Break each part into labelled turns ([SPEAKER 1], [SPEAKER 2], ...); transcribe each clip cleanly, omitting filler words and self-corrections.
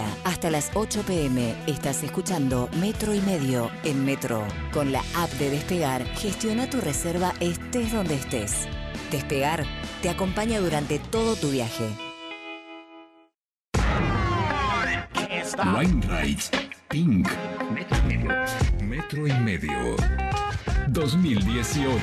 [SPEAKER 1] día hasta las 8 p.m. estás escuchando Metro y Medio en Metro. Con la app de Despegar, gestiona tu reserva estés donde estés. Despegar te acompaña durante todo tu viaje.
[SPEAKER 2] Wainwright, Pink, Metro y Medio, 2018.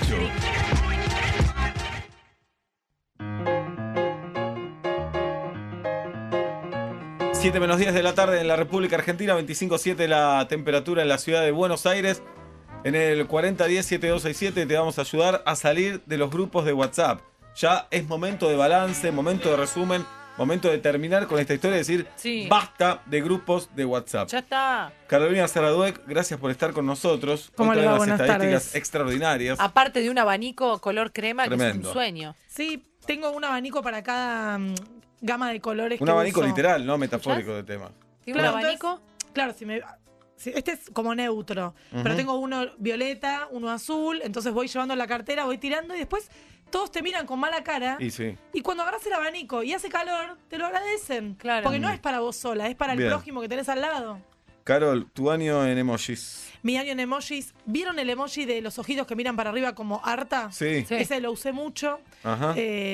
[SPEAKER 3] 7:10 de la tarde en la República Argentina, 25.7 la temperatura en la ciudad de Buenos Aires. En el 4010-7267 te vamos a ayudar a salir de los grupos de WhatsApp. Ya es momento de balance, momento de resumen, momento de terminar con esta historia y decir basta de grupos de WhatsApp.
[SPEAKER 4] Ya está.
[SPEAKER 3] Carolina Saraduec, gracias por estar con nosotros.
[SPEAKER 5] ¿Cómo le va?
[SPEAKER 3] Las
[SPEAKER 5] Buenas
[SPEAKER 3] estadísticas
[SPEAKER 5] tardes.
[SPEAKER 3] extraordinarias.
[SPEAKER 4] Aparte de un abanico color crema,
[SPEAKER 3] Tremendo.
[SPEAKER 4] que es un sueño.
[SPEAKER 5] Sí, tengo un abanico para cada gama de colores.
[SPEAKER 3] Un
[SPEAKER 5] que
[SPEAKER 3] abanico
[SPEAKER 5] uso.
[SPEAKER 3] literal, no metafórico de tema.
[SPEAKER 4] ¿Tiene un abanico?
[SPEAKER 5] Claro, este es como neutro, pero tengo uno violeta, uno azul, entonces voy llevando la cartera, voy tirando y después todos te miran con mala cara.
[SPEAKER 3] Y sí.
[SPEAKER 5] Y cuando agarras el abanico y hace calor, te lo agradecen.
[SPEAKER 4] Claro.
[SPEAKER 5] Porque no es para vos sola, es para el
[SPEAKER 3] Bien.
[SPEAKER 5] prójimo que tenés al lado.
[SPEAKER 3] Carol, tu año en emojis.
[SPEAKER 5] Mi año en emojis. ¿Vieron el emoji de los ojitos que miran para arriba como harta?
[SPEAKER 3] Sí.
[SPEAKER 4] Sí.
[SPEAKER 5] Ese lo usé mucho.
[SPEAKER 3] Ajá.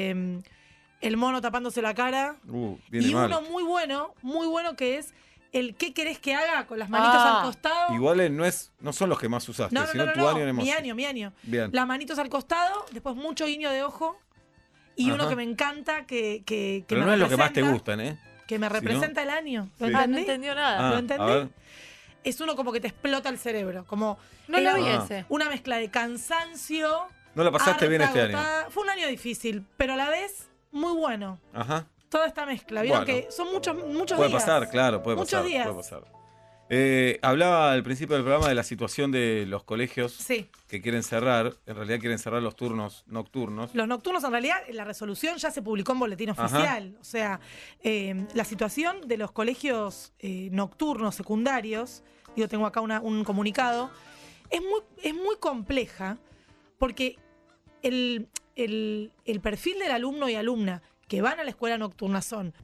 [SPEAKER 5] El mono tapándose la cara.
[SPEAKER 3] Viene
[SPEAKER 5] Y
[SPEAKER 3] mal.
[SPEAKER 5] uno muy bueno que es el ¿qué querés que haga? Con las manitos al costado.
[SPEAKER 3] Igual no son los que más usaste, sino tu año en emoji.
[SPEAKER 5] Mi año.
[SPEAKER 3] Bien.
[SPEAKER 5] Las manitos al costado, después mucho guiño de ojo. Y
[SPEAKER 3] Ajá.
[SPEAKER 5] uno que me encanta, que
[SPEAKER 3] Pero
[SPEAKER 5] me
[SPEAKER 3] no es lo que más te
[SPEAKER 5] representa,
[SPEAKER 3] gustan, ¿eh?
[SPEAKER 5] que me representa el año. ¿Lo
[SPEAKER 3] Sí.
[SPEAKER 4] No
[SPEAKER 5] entendí?
[SPEAKER 4] entendió nada.
[SPEAKER 5] ¿Lo entendí?
[SPEAKER 3] A ver.
[SPEAKER 5] Es uno como que te explota el cerebro. Como
[SPEAKER 4] No lo vi
[SPEAKER 3] Ah.
[SPEAKER 4] ese.
[SPEAKER 5] una mezcla de cansancio.
[SPEAKER 3] No la pasaste bien este año.
[SPEAKER 5] agotada. Fue un año difícil, pero a la vez muy bueno.
[SPEAKER 3] Ajá.
[SPEAKER 5] Toda esta mezcla. Vieron
[SPEAKER 3] Bueno.
[SPEAKER 5] que son muchos
[SPEAKER 3] Puede
[SPEAKER 5] días.
[SPEAKER 3] pasar, claro, puede
[SPEAKER 5] Muchos
[SPEAKER 3] pasar.
[SPEAKER 5] días.
[SPEAKER 3] Puede pasar. Hablaba al principio del programa de la situación de los colegios
[SPEAKER 5] Sí.
[SPEAKER 3] que quieren cerrar. En realidad quieren cerrar los turnos nocturnos.
[SPEAKER 5] Los nocturnos, en realidad, la resolución ya se publicó en boletín
[SPEAKER 3] Ajá.
[SPEAKER 5] oficial. O sea, la situación de los colegios nocturnos secundarios, digo, tengo acá un comunicado, es muy compleja porque el perfil del alumno y alumna que van a la escuela nocturna son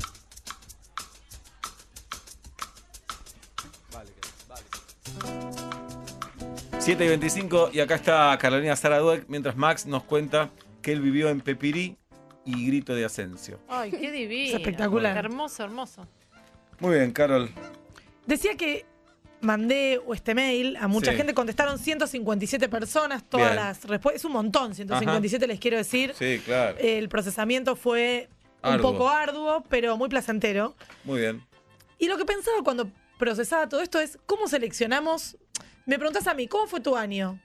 [SPEAKER 3] 7:25 y acá está Carolina Saraduec mientras Max nos cuenta que él vivió en Pepirí y Grito de Asensio.
[SPEAKER 4] Ay, qué divino.
[SPEAKER 5] Es espectacular.
[SPEAKER 4] Hermoso, hermoso.
[SPEAKER 3] Muy bien, Carol.
[SPEAKER 5] Decía que mandé este mail a mucha
[SPEAKER 3] Sí.
[SPEAKER 5] gente, contestaron 157 personas, todas
[SPEAKER 3] Bien.
[SPEAKER 5] las respuestas. Es un montón, 157 les quiero decir.
[SPEAKER 3] Sí, claro.
[SPEAKER 5] El procesamiento fue un
[SPEAKER 3] Arduo.
[SPEAKER 5] poco arduo, pero muy placentero.
[SPEAKER 3] Muy bien.
[SPEAKER 5] Y lo que pensaba cuando procesaba todo esto es, ¿cómo seleccionamos? Me preguntás a mí, ¿cómo fue tu año?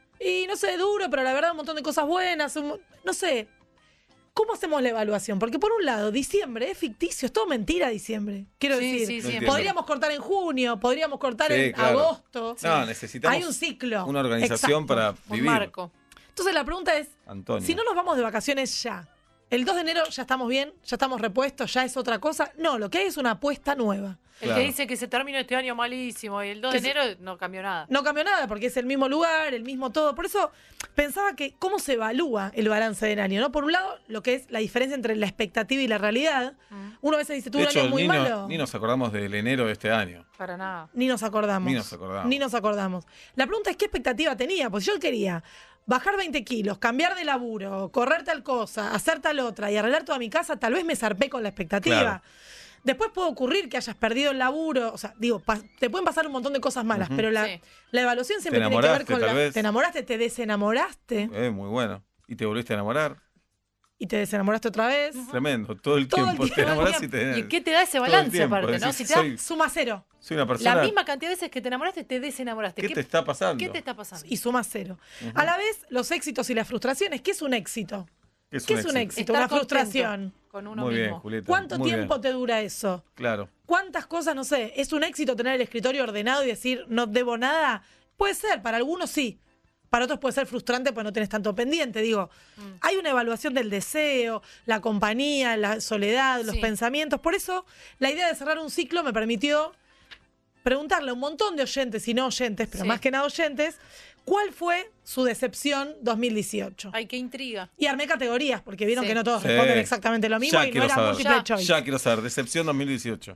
[SPEAKER 5] Y no sé, duro, pero la verdad un montón de cosas buenas. No sé, ¿cómo hacemos la evaluación? Porque por un lado, diciembre es ficticio, es todo mentira diciembre. Quiero
[SPEAKER 4] Sí,
[SPEAKER 5] decir,
[SPEAKER 4] sí,
[SPEAKER 3] No
[SPEAKER 4] sí.
[SPEAKER 3] entiendo.
[SPEAKER 5] podríamos cortar en junio, podríamos cortar
[SPEAKER 3] Sí,
[SPEAKER 5] en
[SPEAKER 3] claro.
[SPEAKER 5] agosto.
[SPEAKER 3] No, necesitamos
[SPEAKER 5] Hay un ciclo.
[SPEAKER 3] una organización
[SPEAKER 5] Exacto.
[SPEAKER 3] para
[SPEAKER 4] Un
[SPEAKER 3] vivir.
[SPEAKER 4] marco.
[SPEAKER 5] Entonces la pregunta es,
[SPEAKER 3] Antonio.
[SPEAKER 5] si no nos vamos de vacaciones ya, el 2 de enero ya estamos bien, ya estamos repuestos, ya es otra cosa. No, lo que hay es una apuesta nueva.
[SPEAKER 4] El
[SPEAKER 3] Claro.
[SPEAKER 4] que dice que se terminó este año malísimo y el 2 de
[SPEAKER 5] Que se-
[SPEAKER 4] enero no cambió nada.
[SPEAKER 5] No cambió nada porque es el mismo lugar, el mismo todo. Por eso pensaba que cómo se evalúa el balance del año, ¿no? Por un lado, lo que es la diferencia entre la expectativa y la realidad. Uno a veces dice, tuve
[SPEAKER 3] De
[SPEAKER 5] un año
[SPEAKER 3] hecho,
[SPEAKER 5] muy malo.
[SPEAKER 3] ni nos acordamos del enero de este año.
[SPEAKER 4] Para nada.
[SPEAKER 5] Ni nos acordamos.
[SPEAKER 3] Ni nos acordamos.
[SPEAKER 5] Ni nos acordamos. La pregunta es qué expectativa tenía. Pues yo quería bajar 20 kilos, cambiar de laburo, correr tal cosa, hacer tal otra y arreglar toda mi casa. Tal vez me zarpé con la expectativa.
[SPEAKER 3] Claro.
[SPEAKER 5] Después puede ocurrir que hayas perdido el laburo. O sea, digo, te pueden pasar un montón de cosas malas,
[SPEAKER 3] Ujú.
[SPEAKER 5] pero
[SPEAKER 4] Sí.
[SPEAKER 5] la evaluación siempre
[SPEAKER 3] Te
[SPEAKER 5] tiene que ver
[SPEAKER 3] enamoraste,
[SPEAKER 5] con
[SPEAKER 3] tal vez.
[SPEAKER 5] ¿Te enamoraste? ¿Te desenamoraste?
[SPEAKER 3] Muy bueno. ¿Y te volviste a enamorar?
[SPEAKER 5] ¿Y te desenamoraste otra vez?
[SPEAKER 3] Tremendo. Todo el
[SPEAKER 5] Todo el
[SPEAKER 3] tiempo te
[SPEAKER 5] tiempo.
[SPEAKER 3] enamorás y te...
[SPEAKER 4] ¿Y qué te da ese
[SPEAKER 3] todo el
[SPEAKER 4] balance
[SPEAKER 3] tiempo.
[SPEAKER 4] aparte, no?
[SPEAKER 3] Decís,
[SPEAKER 4] Si te da
[SPEAKER 5] Suma 0
[SPEAKER 3] soy una persona...
[SPEAKER 4] la misma cantidad de veces que te enamoraste, te desenamoraste.
[SPEAKER 3] ¿Qué te está pasando?
[SPEAKER 4] ¿Qué te está pasando?
[SPEAKER 5] y suma 0. A la vez, los éxitos y las frustraciones. ¿Qué es un éxito?
[SPEAKER 3] ¿Qué es
[SPEAKER 5] ¿Qué
[SPEAKER 3] un
[SPEAKER 5] es un
[SPEAKER 3] éxito?
[SPEAKER 5] éxito?
[SPEAKER 4] Estar
[SPEAKER 5] Una frustración.
[SPEAKER 4] contento con uno
[SPEAKER 3] Muy bien,
[SPEAKER 4] mismo.
[SPEAKER 3] Julieta.
[SPEAKER 5] ¿Cuánto
[SPEAKER 3] muy
[SPEAKER 5] tiempo
[SPEAKER 3] bien.
[SPEAKER 5] te dura eso?
[SPEAKER 3] Claro.
[SPEAKER 5] ¿Cuántas cosas, no sé, es un éxito tener el escritorio ordenado y decir no debo nada? Puede ser, para algunos sí. Para otros puede ser frustrante porque no tenés tanto pendiente. Digo, hay una evaluación del deseo, la compañía, la soledad, los
[SPEAKER 4] Sí.
[SPEAKER 5] pensamientos. Por eso, la idea de cerrar un ciclo me permitió preguntarle a un montón de oyentes y no oyentes, pero
[SPEAKER 4] Sí.
[SPEAKER 5] más que nada oyentes, ¿cuál fue su decepción 2018?
[SPEAKER 4] Ay, qué intriga.
[SPEAKER 5] Y armé categorías, porque vieron
[SPEAKER 4] Sí.
[SPEAKER 5] que no todos
[SPEAKER 3] Sí.
[SPEAKER 5] responden exactamente lo mismo
[SPEAKER 3] Ya
[SPEAKER 5] y no
[SPEAKER 3] quiero
[SPEAKER 5] era
[SPEAKER 3] saber.
[SPEAKER 5] múltiple
[SPEAKER 4] Ya.
[SPEAKER 5] choice.
[SPEAKER 3] Ya quiero saber. Decepción 2018.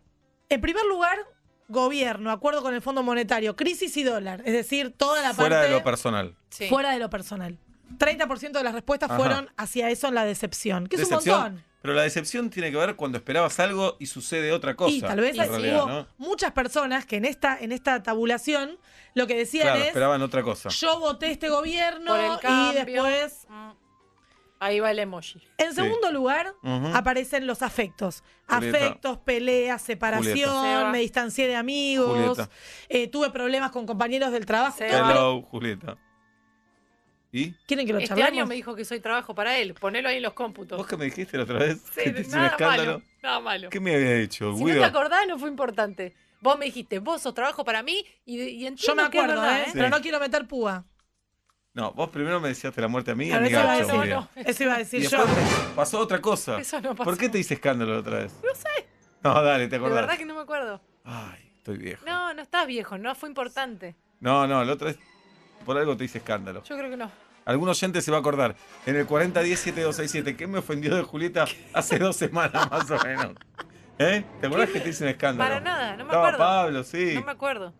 [SPEAKER 5] En primer lugar, gobierno, acuerdo con el Fondo Monetario, crisis y dólar. Es decir, toda la
[SPEAKER 3] Fuera
[SPEAKER 5] parte
[SPEAKER 3] de lo personal.
[SPEAKER 4] Sí.
[SPEAKER 5] fuera de lo personal. 30% de las respuestas
[SPEAKER 3] Ajá.
[SPEAKER 5] fueron hacia eso en la decepción, que es un
[SPEAKER 3] Decepción,
[SPEAKER 5] montón.
[SPEAKER 3] Pero la decepción tiene que ver cuando esperabas algo y sucede otra cosa.
[SPEAKER 5] Y tal vez
[SPEAKER 3] en
[SPEAKER 5] hubo
[SPEAKER 3] realidad, ¿no?
[SPEAKER 5] muchas personas que en esta tabulación lo que decían
[SPEAKER 3] Claro,
[SPEAKER 5] es,
[SPEAKER 3] esperaban otra cosa.
[SPEAKER 5] yo voté este gobierno
[SPEAKER 4] Por el cambio.
[SPEAKER 5] y después...
[SPEAKER 4] Ahí va el emoji.
[SPEAKER 5] En segundo lugar,
[SPEAKER 3] Ujú.
[SPEAKER 5] aparecen los afectos.
[SPEAKER 3] Julieta.
[SPEAKER 5] Afectos, peleas, separación,
[SPEAKER 4] Seba.
[SPEAKER 5] me distancié de amigos,
[SPEAKER 3] Julieta.
[SPEAKER 5] Tuve problemas con compañeros del trabajo.
[SPEAKER 4] Seba.
[SPEAKER 5] Todo,
[SPEAKER 3] Hello, Julieta. ¿Y?
[SPEAKER 5] ¿Quieren que lo
[SPEAKER 4] Este
[SPEAKER 5] charlemos?
[SPEAKER 4] año me dijo que soy trabajo para él. Ponelo ahí en los cómputos.
[SPEAKER 3] ¿Vos que me dijiste la otra vez?
[SPEAKER 4] Sí,
[SPEAKER 3] que te hice un
[SPEAKER 4] nada
[SPEAKER 3] escándalo.
[SPEAKER 4] malo. Nada malo.
[SPEAKER 3] ¿Qué me había hecho,
[SPEAKER 4] Si no te
[SPEAKER 3] Guido?
[SPEAKER 4] acordás, no fue importante. Vos me dijiste, vos sos trabajo para mí y entiendo
[SPEAKER 5] Yo me
[SPEAKER 4] que es
[SPEAKER 5] acuerdo,
[SPEAKER 4] verdad,
[SPEAKER 5] ¿eh?
[SPEAKER 3] Sí.
[SPEAKER 5] Pero no quiero meter púa.
[SPEAKER 3] No, vos primero me decías la muerte a mí y a
[SPEAKER 5] Claro,
[SPEAKER 3] mi
[SPEAKER 5] eso iba a
[SPEAKER 3] gacho,
[SPEAKER 5] decir.
[SPEAKER 3] Guido.
[SPEAKER 5] Eso iba a
[SPEAKER 3] Y
[SPEAKER 5] decir
[SPEAKER 3] después
[SPEAKER 5] yo.
[SPEAKER 3] pasó otra cosa.
[SPEAKER 4] Eso no pasó.
[SPEAKER 3] ¿Por qué te hice escándalo la otra vez?
[SPEAKER 4] No sé.
[SPEAKER 3] No, dale, ¿te
[SPEAKER 4] De
[SPEAKER 3] acordás?
[SPEAKER 4] verdad que no me acuerdo.
[SPEAKER 3] Ay, estoy viejo.
[SPEAKER 4] No, no estás viejo, no fue importante.
[SPEAKER 3] No, la otra vez por algo te hice escándalo.
[SPEAKER 4] Yo creo que no.
[SPEAKER 3] Algún oyente se va a acordar. En el 40107267, ¿qué me ofendió de Julieta hace 2 semanas más o menos? ¿Eh? ¿Te acordás que te hice un escándalo?
[SPEAKER 4] Para nada, no me
[SPEAKER 3] Estaba
[SPEAKER 4] acuerdo.
[SPEAKER 3] Pablo, sí.
[SPEAKER 4] No me acuerdo.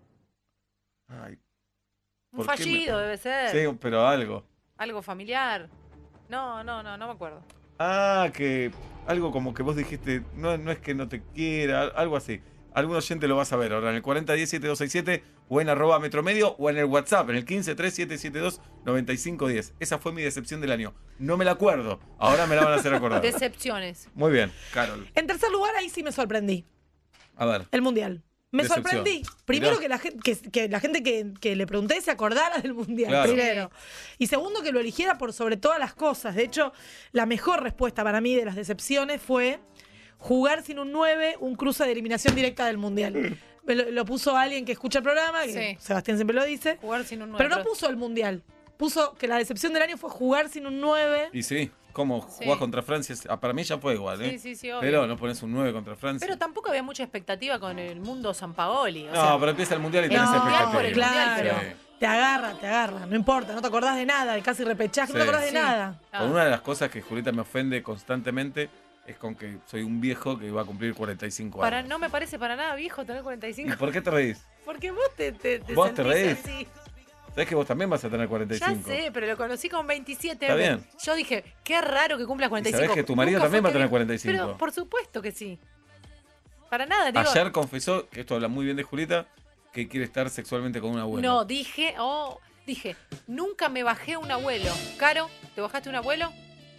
[SPEAKER 3] Ay,
[SPEAKER 4] Un
[SPEAKER 3] ¿por qué
[SPEAKER 4] fallido debe ser.
[SPEAKER 3] sí, pero algo.
[SPEAKER 4] Algo familiar. No me acuerdo.
[SPEAKER 3] Ah, que algo como que vos dijiste, no es que no te quiera, algo así. Algún oyente lo vas a ver ahora en el 40107267 o en @metromedio o en el WhatsApp en el 1537729510. Esa fue mi decepción del año. No me la acuerdo. Ahora me la van a hacer acordar.
[SPEAKER 4] Decepciones.
[SPEAKER 3] Muy bien, Carol.
[SPEAKER 5] En tercer lugar, ahí sí me sorprendí.
[SPEAKER 3] A ver.
[SPEAKER 5] El Mundial. Me
[SPEAKER 3] Decepción.
[SPEAKER 5] sorprendí. Primero
[SPEAKER 3] Mirá.
[SPEAKER 5] que la gente que le pregunté se acordara del Mundial.
[SPEAKER 3] Claro.
[SPEAKER 5] Primero. Y segundo, que lo eligiera por sobre todas las cosas. De hecho, la mejor respuesta para mí de las decepciones fue jugar sin un 9, un cruce de eliminación directa del Mundial. Lo puso alguien que escucha el programa, que
[SPEAKER 4] Sí.
[SPEAKER 5] Sebastián siempre lo dice.
[SPEAKER 4] Jugar sin un 9.
[SPEAKER 5] Pero no puso el Mundial. Puso que la decepción del año fue jugar sin un 9.
[SPEAKER 3] Y sí, ¿cómo
[SPEAKER 4] Sí.
[SPEAKER 3] jugás contra Francia? Para mí ya fue igual, ¿eh?
[SPEAKER 4] Sí, obvio.
[SPEAKER 3] Pero no pones un 9 contra Francia.
[SPEAKER 4] Pero tampoco había mucha expectativa con el mundo Sampaoli. O
[SPEAKER 3] no,
[SPEAKER 4] sea,
[SPEAKER 3] pero empieza el Mundial y
[SPEAKER 4] el
[SPEAKER 3] tenés
[SPEAKER 5] No,
[SPEAKER 3] expectativa.
[SPEAKER 4] por el Mundial,
[SPEAKER 5] claro.
[SPEAKER 3] Sí.
[SPEAKER 5] Te agarra. No importa, no te acordás de nada. El casi repechaje, no te
[SPEAKER 3] Sí.
[SPEAKER 5] acordás de
[SPEAKER 4] Sí.
[SPEAKER 5] nada.
[SPEAKER 4] Ah.
[SPEAKER 3] Con una de las cosas que Julieta me ofende constantemente es con que soy un viejo que va a cumplir 45 años.
[SPEAKER 4] No me parece para nada viejo tener
[SPEAKER 3] ¿Y
[SPEAKER 4] 45.
[SPEAKER 3] por qué te reís?
[SPEAKER 4] Porque vos te
[SPEAKER 3] ¿Vos te
[SPEAKER 4] sentís
[SPEAKER 3] reís?
[SPEAKER 4] así.
[SPEAKER 3] ¿Sabés que vos también vas a tener
[SPEAKER 4] Ya
[SPEAKER 3] 45?
[SPEAKER 4] sé, pero lo conocí con 27.
[SPEAKER 3] Está bien.
[SPEAKER 4] Yo dije, qué raro que cumplas 45.
[SPEAKER 3] sabés que tu marido
[SPEAKER 4] Nunca
[SPEAKER 3] también
[SPEAKER 4] fue
[SPEAKER 3] va a tener
[SPEAKER 4] que-
[SPEAKER 3] 45.
[SPEAKER 4] Pero por supuesto que sí. Para nada, digo.
[SPEAKER 3] Ayer confesó, que esto habla muy bien de Julieta, que quiere estar sexualmente con un abuelo.
[SPEAKER 4] No, dije, nunca me bajé un abuelo. Caro, ¿te bajaste un abuelo?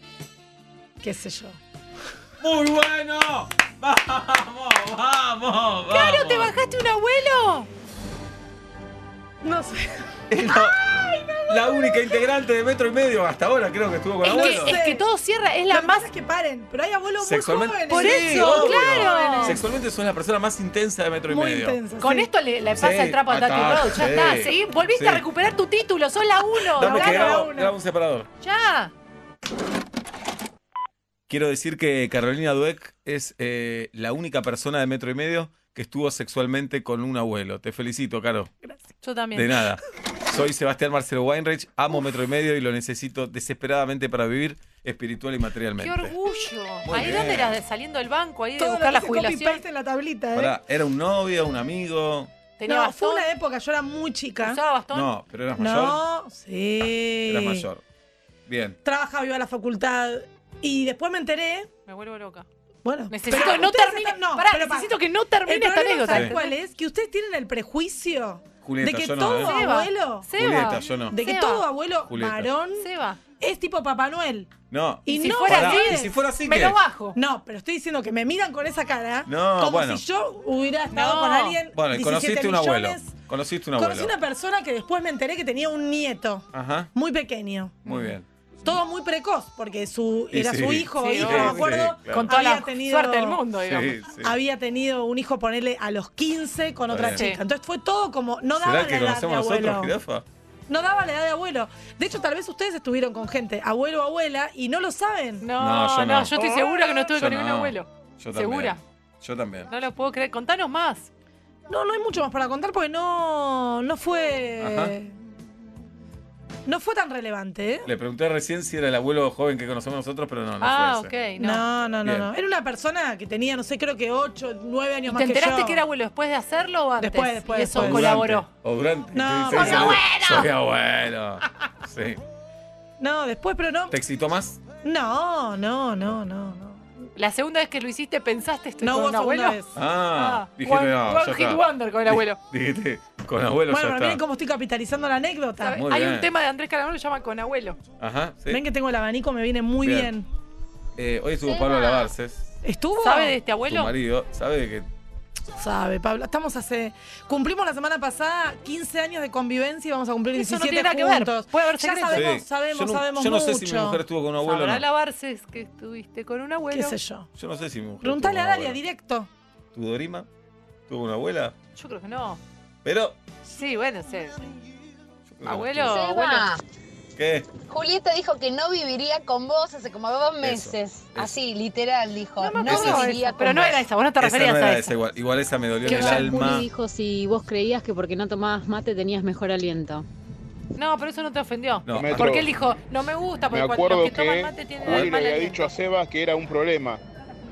[SPEAKER 5] Qué sé yo.
[SPEAKER 3] ¡Muy bueno! ¡Vamos!
[SPEAKER 4] ¡Caro, te bajaste un abuelo!
[SPEAKER 5] No sé.
[SPEAKER 3] Es la única integrante de Metro y Medio hasta ahora creo que estuvo con
[SPEAKER 4] Es
[SPEAKER 3] abuelo.
[SPEAKER 4] que todo cierra, es la
[SPEAKER 5] Lo que
[SPEAKER 4] más.
[SPEAKER 5] pasa es que paren, pero hay abuelos muy
[SPEAKER 3] Sexualmente,
[SPEAKER 5] jóvenes.
[SPEAKER 4] Por
[SPEAKER 3] Sí,
[SPEAKER 4] eso,
[SPEAKER 3] obvio.
[SPEAKER 4] claro.
[SPEAKER 3] Sexualmente son la persona más intensa de Metro y
[SPEAKER 5] Muy
[SPEAKER 3] Medio.
[SPEAKER 5] intensos.
[SPEAKER 4] Con
[SPEAKER 5] sí.
[SPEAKER 4] esto le pasa
[SPEAKER 3] Sí,
[SPEAKER 4] el trapo a Tati
[SPEAKER 3] está,
[SPEAKER 4] Road, ya
[SPEAKER 3] sí,
[SPEAKER 4] está, ¿sí? Volviste
[SPEAKER 3] sí.
[SPEAKER 4] a recuperar tu título, sos la uno.
[SPEAKER 3] Dame que
[SPEAKER 4] Caro.
[SPEAKER 3] grabo un separador.
[SPEAKER 4] Ya.
[SPEAKER 3] Quiero decir que Carolina Dueck es la única persona de Metro y Medio que estuvo sexualmente con un abuelo. Te felicito, Caro.
[SPEAKER 4] Yo también.
[SPEAKER 3] De nada. Soy Sebastián Marcelo Weinreich, amo Metro y Medio y lo necesito desesperadamente para vivir espiritual y
[SPEAKER 4] Qué
[SPEAKER 3] materialmente.
[SPEAKER 4] orgullo.
[SPEAKER 3] Muy
[SPEAKER 4] Ahí
[SPEAKER 3] bien.
[SPEAKER 4] dónde era, saliendo del banco, ahí de
[SPEAKER 5] Todo
[SPEAKER 4] buscar
[SPEAKER 5] lo
[SPEAKER 4] la
[SPEAKER 5] hice
[SPEAKER 4] jubilación.
[SPEAKER 5] copy-paste en la tablita, ¿eh?
[SPEAKER 3] Pará, ¿era un novio, un amigo?
[SPEAKER 4] Tenía
[SPEAKER 5] No,
[SPEAKER 4] bastón.
[SPEAKER 5] fue una época, yo era muy chica.
[SPEAKER 4] ¿Usaba bastón?
[SPEAKER 3] No, pero eras mayor.
[SPEAKER 5] No, sí.
[SPEAKER 3] Eras mayor. Bien.
[SPEAKER 5] Trabajaba, iba a la facultad. Y después me enteré.
[SPEAKER 4] Me vuelvo loca.
[SPEAKER 5] Bueno,
[SPEAKER 4] Necesito
[SPEAKER 5] pero
[SPEAKER 4] que no
[SPEAKER 5] ustedes
[SPEAKER 4] termine.
[SPEAKER 5] están- no,
[SPEAKER 4] Pará,
[SPEAKER 5] pero
[SPEAKER 4] necesito
[SPEAKER 5] pará.
[SPEAKER 4] que no termine
[SPEAKER 5] El
[SPEAKER 4] esta
[SPEAKER 5] problema,
[SPEAKER 4] anécdota.
[SPEAKER 5] ¿sabes
[SPEAKER 3] Sí.
[SPEAKER 5] cuál es? Que ustedes tienen el prejuicio
[SPEAKER 3] Julieta,
[SPEAKER 5] de que
[SPEAKER 3] yo no,
[SPEAKER 5] todo
[SPEAKER 3] ¿eh?
[SPEAKER 4] Seba.
[SPEAKER 5] abuelo,
[SPEAKER 4] Seba.
[SPEAKER 3] Julieta, yo no.
[SPEAKER 5] de que
[SPEAKER 4] Seba.
[SPEAKER 5] todo abuelo
[SPEAKER 3] Julieta.
[SPEAKER 5] varón
[SPEAKER 4] Seba.
[SPEAKER 5] es tipo Papá Noel.
[SPEAKER 3] No.
[SPEAKER 5] Y
[SPEAKER 4] si
[SPEAKER 5] no
[SPEAKER 4] fuera
[SPEAKER 3] Pará,
[SPEAKER 4] así,
[SPEAKER 3] ¿y si fuera así
[SPEAKER 4] me
[SPEAKER 3] qué?
[SPEAKER 4] lo bajo.
[SPEAKER 5] No, pero estoy diciendo que me miran con esa cara
[SPEAKER 3] No,
[SPEAKER 5] como
[SPEAKER 3] bueno.
[SPEAKER 5] si yo hubiera estado
[SPEAKER 4] No.
[SPEAKER 5] con alguien.
[SPEAKER 3] Bueno, y
[SPEAKER 5] 17
[SPEAKER 3] conociste un abuelo.
[SPEAKER 5] millones.
[SPEAKER 3] Conociste un
[SPEAKER 5] Conocí
[SPEAKER 3] abuelo.
[SPEAKER 5] una persona que después me enteré que tenía un nieto
[SPEAKER 3] Ajá.
[SPEAKER 5] muy pequeño.
[SPEAKER 3] Muy bien.
[SPEAKER 5] Todo muy precoz, porque
[SPEAKER 3] Y
[SPEAKER 5] era
[SPEAKER 3] sí.
[SPEAKER 5] su hijo,
[SPEAKER 4] Sí,
[SPEAKER 5] hijo,
[SPEAKER 4] sí,
[SPEAKER 5] me acuerdo.
[SPEAKER 3] claro.
[SPEAKER 4] Con toda
[SPEAKER 5] había
[SPEAKER 4] la
[SPEAKER 5] tenido-
[SPEAKER 4] suerte del mundo, digamos.
[SPEAKER 3] Sí, sí.
[SPEAKER 5] Había tenido un hijo, ponerle a los 15 con
[SPEAKER 3] Está
[SPEAKER 5] otra
[SPEAKER 3] bien.
[SPEAKER 5] chica. Entonces fue todo como. No daba
[SPEAKER 3] ¿Será
[SPEAKER 5] la
[SPEAKER 3] que
[SPEAKER 5] edad de
[SPEAKER 3] conocemos nosotros,
[SPEAKER 5] abuelo.
[SPEAKER 3] jirafa?
[SPEAKER 5] No daba la edad de abuelo. De hecho, tal vez ustedes estuvieron con gente, abuelo o abuela, y no lo saben.
[SPEAKER 3] No, yo no.
[SPEAKER 4] yo estoy segura que no estuve
[SPEAKER 3] Yo
[SPEAKER 4] con ningún
[SPEAKER 3] no.
[SPEAKER 4] abuelo.
[SPEAKER 3] Yo también.
[SPEAKER 4] ¿Segura?
[SPEAKER 3] Yo también.
[SPEAKER 4] No lo puedo creer. Contanos más.
[SPEAKER 5] No hay mucho más para contar porque no fue.
[SPEAKER 3] Ajá.
[SPEAKER 5] No fue tan relevante, ¿eh?
[SPEAKER 3] Le pregunté recién si era el abuelo joven que conocemos nosotros, pero no
[SPEAKER 4] Ah,
[SPEAKER 3] fue ese.
[SPEAKER 4] ok, no.
[SPEAKER 5] No.
[SPEAKER 3] Bien.
[SPEAKER 5] Era una persona que tenía, no sé, creo que 8, 9 años
[SPEAKER 4] ¿Y
[SPEAKER 5] más
[SPEAKER 4] te
[SPEAKER 5] que yo.
[SPEAKER 4] enteraste que era abuelo después de hacerlo o antes?
[SPEAKER 5] Después,
[SPEAKER 4] Y eso
[SPEAKER 5] después.
[SPEAKER 4] colaboró.
[SPEAKER 3] O durante.
[SPEAKER 5] No,
[SPEAKER 3] Te dice,
[SPEAKER 5] ¡soy
[SPEAKER 4] abuelo!
[SPEAKER 3] Soy abuelo. Sí.
[SPEAKER 5] No, después, pero no.
[SPEAKER 3] ¿Te excitó más?
[SPEAKER 5] No.
[SPEAKER 4] La segunda vez que lo hiciste, ¿pensaste estoy
[SPEAKER 5] No
[SPEAKER 4] con
[SPEAKER 5] hubo
[SPEAKER 4] un abuelo?
[SPEAKER 5] segunda vez.
[SPEAKER 3] Dijiste, no, ya
[SPEAKER 4] One Hit
[SPEAKER 3] está.
[SPEAKER 4] Wonder con el abuelo.
[SPEAKER 3] Dijiste, con abuelo
[SPEAKER 5] Bueno,
[SPEAKER 3] ya
[SPEAKER 5] pero
[SPEAKER 3] está.
[SPEAKER 5] miren cómo estoy capitalizando la anécdota.
[SPEAKER 4] ¿Sabes?
[SPEAKER 3] Muy
[SPEAKER 4] Hay
[SPEAKER 3] bien.
[SPEAKER 4] un tema de Andrés Calamaro que se llama Con abuelo.
[SPEAKER 3] Ajá, sí.
[SPEAKER 5] Ven que tengo el abanico, me viene muy bien.
[SPEAKER 3] Hoy estuvo Pablo Lavarces,
[SPEAKER 5] ¿Estuvo?
[SPEAKER 4] ¿Sabe de este
[SPEAKER 3] tu
[SPEAKER 4] abuelo?
[SPEAKER 3] marido. ¿Sabe de que
[SPEAKER 5] Sabe, Pablo. Cumplimos la semana pasada 15 años de convivencia y vamos a cumplir
[SPEAKER 4] Eso no
[SPEAKER 5] 17
[SPEAKER 4] tiene nada que ver.
[SPEAKER 5] juntos.
[SPEAKER 4] Puede haber
[SPEAKER 5] Ya
[SPEAKER 4] secretos.
[SPEAKER 5] sabemos
[SPEAKER 3] Yo no
[SPEAKER 5] mucho.
[SPEAKER 3] sé si mi mujer estuvo con un abuelo o
[SPEAKER 4] Sabrá
[SPEAKER 3] no.
[SPEAKER 4] lavarse que estuviste con un abuelo.
[SPEAKER 5] ¿Qué sé yo?
[SPEAKER 3] Yo no sé si mi mujer
[SPEAKER 5] Preguntale a
[SPEAKER 3] estuvo con un
[SPEAKER 5] Dalia
[SPEAKER 3] abuelo.
[SPEAKER 5] directo.
[SPEAKER 3] ¿Tu Dorima? ¿Tuvo una abuela?
[SPEAKER 4] Yo creo que no.
[SPEAKER 3] Pero...
[SPEAKER 4] Sí, bueno, sí.
[SPEAKER 3] yo creo que no
[SPEAKER 4] Abuelo,
[SPEAKER 3] estuvo.
[SPEAKER 4] abuelo.
[SPEAKER 3] ¿Qué?
[SPEAKER 6] Julieta dijo que no viviría con vos hace como 2 meses. Así, literal, dijo.
[SPEAKER 4] No me
[SPEAKER 6] No,
[SPEAKER 4] acuerdo de
[SPEAKER 6] viviría
[SPEAKER 4] eso,
[SPEAKER 6] con
[SPEAKER 4] pero no
[SPEAKER 6] vos.
[SPEAKER 4] era esa, vos no te
[SPEAKER 3] Esa
[SPEAKER 4] referías
[SPEAKER 3] no
[SPEAKER 4] a
[SPEAKER 3] era
[SPEAKER 4] eso.
[SPEAKER 3] esa igual. Igual esa me dolió en
[SPEAKER 7] Que
[SPEAKER 3] el
[SPEAKER 7] Juli
[SPEAKER 3] alma.
[SPEAKER 7] dijo si vos creías que porque no tomabas mate tenías mejor aliento.
[SPEAKER 4] No, pero eso no te ofendió.
[SPEAKER 3] No,
[SPEAKER 8] Metro.
[SPEAKER 4] Porque él dijo, no me gusta, porque
[SPEAKER 8] Me
[SPEAKER 4] cuando
[SPEAKER 8] acuerdo
[SPEAKER 4] los que toman
[SPEAKER 8] que
[SPEAKER 4] mate tienen
[SPEAKER 8] Juli le
[SPEAKER 4] mal
[SPEAKER 8] había
[SPEAKER 4] aliento.
[SPEAKER 8] dicho a Sebas que era un problema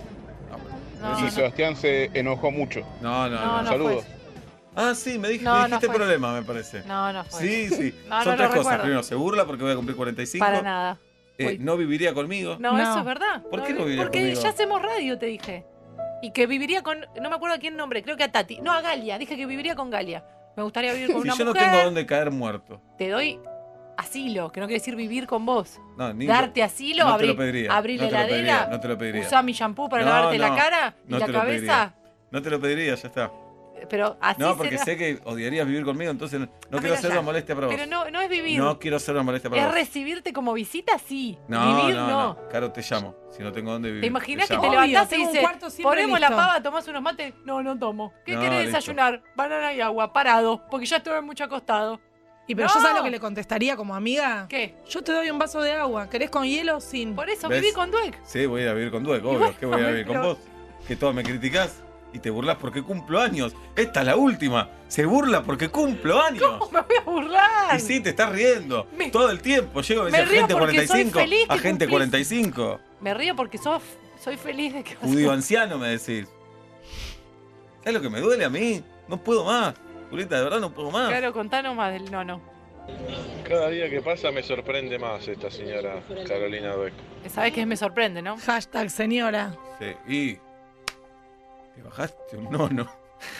[SPEAKER 4] No,
[SPEAKER 8] y
[SPEAKER 4] no.
[SPEAKER 8] Sebastián se enojó mucho.
[SPEAKER 3] No.
[SPEAKER 4] No, no.
[SPEAKER 8] Saludos.
[SPEAKER 3] Ah, sí, me
[SPEAKER 4] No, no
[SPEAKER 3] dijiste
[SPEAKER 4] fue.
[SPEAKER 3] problema, me parece.
[SPEAKER 4] No, no fue.
[SPEAKER 3] Sí, sí.
[SPEAKER 4] No,
[SPEAKER 3] Son
[SPEAKER 4] no
[SPEAKER 3] tres
[SPEAKER 4] lo
[SPEAKER 3] cosas.
[SPEAKER 4] recuerdo.
[SPEAKER 3] Primero, se burla porque voy a cumplir 45.
[SPEAKER 4] Para nada. Uy.
[SPEAKER 3] No viviría conmigo.
[SPEAKER 4] No,
[SPEAKER 5] No.
[SPEAKER 4] eso es verdad.
[SPEAKER 3] ¿Por qué no viviría
[SPEAKER 4] Porque
[SPEAKER 3] conmigo?
[SPEAKER 4] ya hacemos radio, te dije. Y que viviría con, no me acuerdo a quién nombre, creo que a Tati. No, a Galia. Dije que viviría con Galia. Me gustaría vivir con
[SPEAKER 3] Si
[SPEAKER 4] una
[SPEAKER 3] yo no
[SPEAKER 4] mujer.
[SPEAKER 3] tengo dónde caer muerto.
[SPEAKER 4] Te doy asilo, que no quiere decir vivir con vos.
[SPEAKER 3] No, ni
[SPEAKER 4] Darte asilo,
[SPEAKER 3] no te
[SPEAKER 4] abrir,
[SPEAKER 3] lo pediría.
[SPEAKER 4] abrir
[SPEAKER 3] no
[SPEAKER 4] la
[SPEAKER 3] te lo pediría,
[SPEAKER 4] heladera,
[SPEAKER 3] no te lo pediría.
[SPEAKER 4] usar mi shampoo para
[SPEAKER 3] No,
[SPEAKER 4] lavarte la
[SPEAKER 3] no,
[SPEAKER 4] cara y
[SPEAKER 3] no
[SPEAKER 4] la
[SPEAKER 3] te lo
[SPEAKER 4] cabeza.
[SPEAKER 3] No te lo pediría, ya está.
[SPEAKER 4] Pero así
[SPEAKER 3] No, porque
[SPEAKER 4] será.
[SPEAKER 3] sé que odiarías vivir conmigo, entonces no quiero
[SPEAKER 4] mira
[SPEAKER 3] hacer
[SPEAKER 4] ya.
[SPEAKER 3] una molestia para vos.
[SPEAKER 4] Pero no es vivir.
[SPEAKER 3] No quiero hacer una molestia para
[SPEAKER 4] Es
[SPEAKER 3] vos.
[SPEAKER 4] recibirte como visita, sí.
[SPEAKER 3] No,
[SPEAKER 4] Vivir,
[SPEAKER 3] no. Caro, te llamo. Si no tengo dónde vivir.
[SPEAKER 4] ¿Te imaginas que
[SPEAKER 3] llamo.
[SPEAKER 4] te
[SPEAKER 5] Obvio,
[SPEAKER 4] levantás y
[SPEAKER 5] tengo un
[SPEAKER 4] dices,
[SPEAKER 5] cuarto siempre
[SPEAKER 4] ponemos la
[SPEAKER 5] listo.
[SPEAKER 4] pava, tomás unos mates? No tomo. ¿Qué
[SPEAKER 3] No,
[SPEAKER 4] querés
[SPEAKER 3] listo.
[SPEAKER 4] desayunar? Banana y agua, parado, porque ya estuve mucho acostado.
[SPEAKER 5] Y pero
[SPEAKER 4] No.
[SPEAKER 5] yo sabes lo que le contestaría como amiga.
[SPEAKER 4] ¿Qué?
[SPEAKER 5] Yo te doy un vaso de agua. ¿Querés con hielo o sin?
[SPEAKER 4] Por eso
[SPEAKER 3] ¿Ves?
[SPEAKER 4] viví con Dweck.
[SPEAKER 3] Sí, voy a ir a vivir con Dweck,
[SPEAKER 4] Y
[SPEAKER 3] obvio.
[SPEAKER 4] bueno,
[SPEAKER 3] ¿Qué voy a vivir con
[SPEAKER 4] pero-
[SPEAKER 3] vos? Que todo me criticás y te burlás porque cumplo años. Esta es la última. Se burla porque cumplo años.
[SPEAKER 4] ¿Cómo me voy a burlar?
[SPEAKER 3] Y sí, te estás riendo.
[SPEAKER 4] Me-
[SPEAKER 3] Todo el tiempo. Llego a
[SPEAKER 4] me
[SPEAKER 3] decir
[SPEAKER 4] río
[SPEAKER 3] gente
[SPEAKER 4] porque soy
[SPEAKER 3] 45,
[SPEAKER 4] feliz que
[SPEAKER 3] a gente
[SPEAKER 4] cumplís.
[SPEAKER 3] 45.
[SPEAKER 4] Me río porque soy feliz de que vas a-
[SPEAKER 3] Judío anciano, me decís. ¿Sabes lo que me duele a mí? No puedo más. Julieta, de verdad no puedo más.
[SPEAKER 4] Claro, contanos más del no.
[SPEAKER 9] Cada día que pasa me sorprende más esta señora Carolina Dweck.
[SPEAKER 4] Sabés que me sorprende, ¿no?
[SPEAKER 5] Hashtag señora.
[SPEAKER 3] Sí, y... ¿Te bajaste un nono?